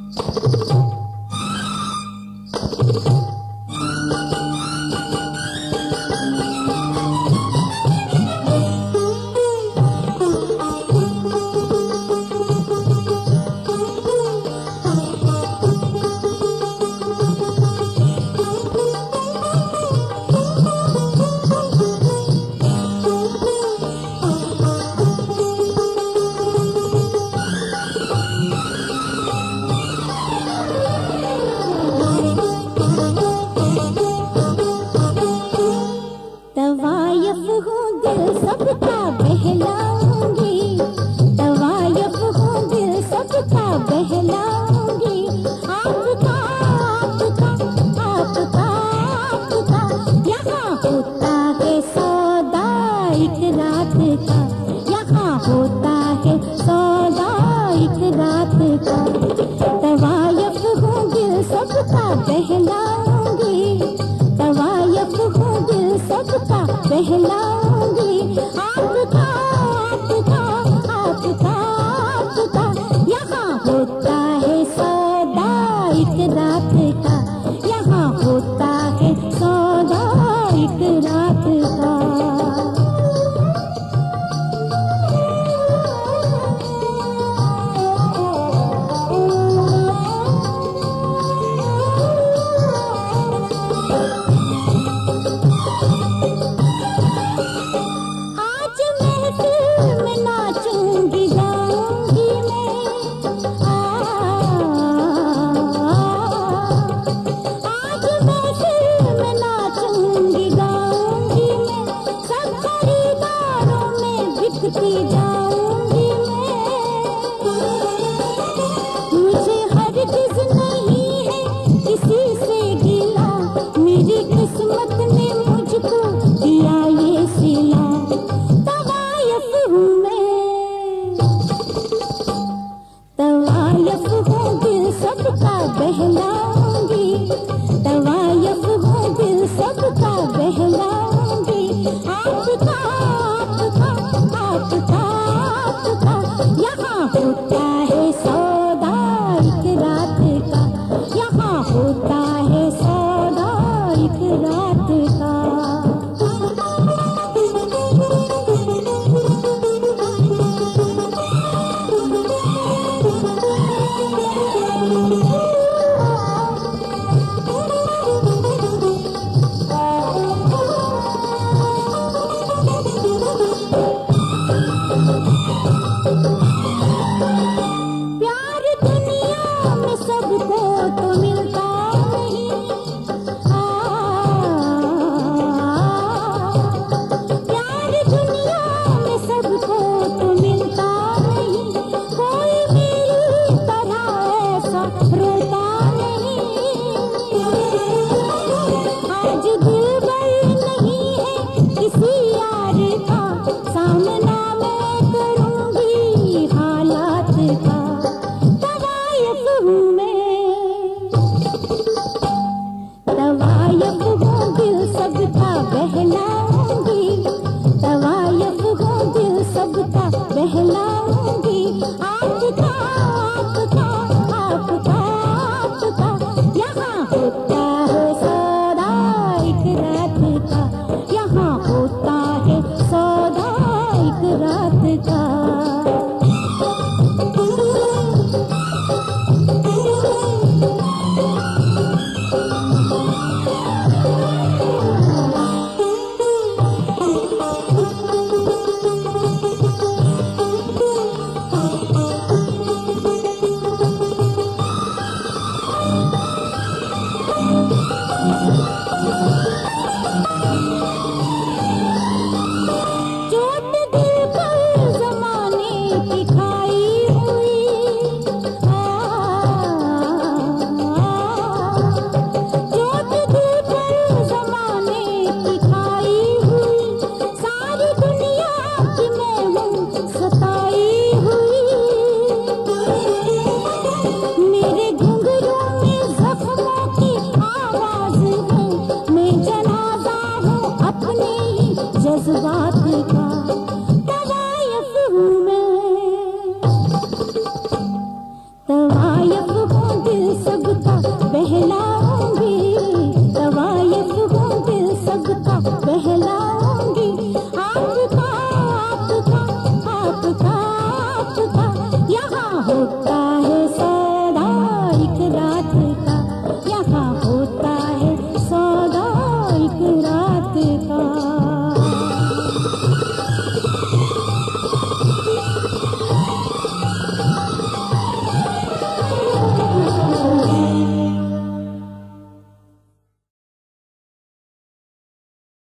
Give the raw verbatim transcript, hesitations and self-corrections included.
सबका बहलाऊंगी, तवायफ हूँ दिल सबका बहलाऊंगी। आपका आपका आपका आपका यहाँ होता है सौदा एक रात का, यहाँ होता है सौदा एक रात का। तवायफ हूँ दिल सबका बहलाऊंगी, तवायफ हूँ दिल सबका बहलाऊंगी। आपका आपका आपका आपका यहाँ होता है सौदा एक रात का, यहाँ होता है सौदा एक रात का। जाऊंगी मुझे हरगिज़ नहीं है किसी से गिला, मेरी किस्मत ने मुझको दिया ये सिला। तवायफ हूँ मैं, तवायफ हूँ दिल सबका बहलाऊंगी, तवायफ हूँ दिल सबका बहलाऊंगी। आपका आपका आपका आपका यहाँ होता है सौदा एक रात का, यहाँ होता है सौदा एक रात का।